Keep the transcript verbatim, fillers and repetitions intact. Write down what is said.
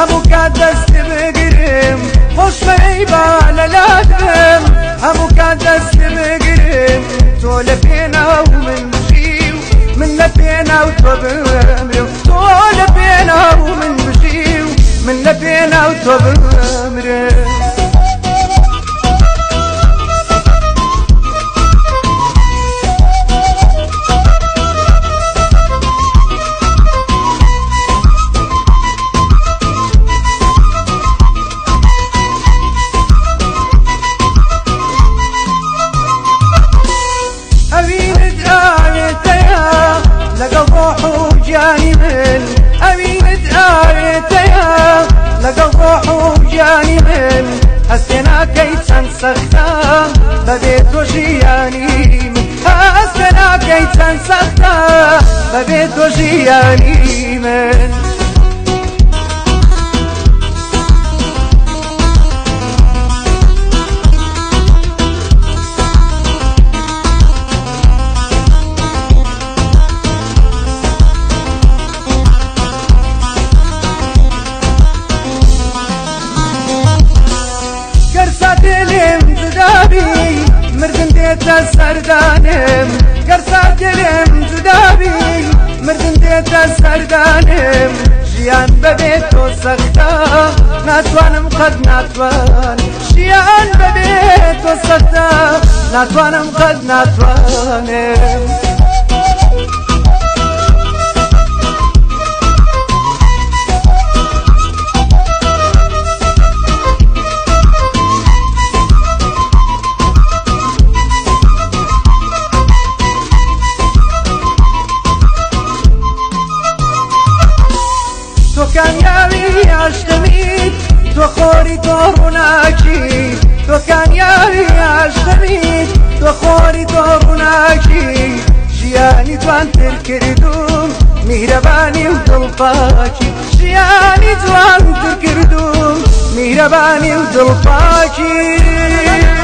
همو کات دست بگیرم خوش میبا للادم همو کات دست بگیرم تو لبینا و من بشیو من لبینا و تو بمرم تو لبینا و من بشیو من لبینا و تو بمرم هستنا كيتن سختا ببيت وجياني من هستنا كيتن سختا ببيت وجياني من مردن ديتا سردانم قرصا دلم جدابي مردن ديتا سردانم جيان ببيتو سختا ناتوانم قد ناتوان جيان ببيتو سختا ناتوانم قد ناتوانم كان ياوي عشتميت تو خوري توروناكي تو كان ياوي عشتميت تو خوري توروناكي جياني توان تركردوم مهرباني ودلفاكي جياني توان تركردوم مهرباني ودلفاكي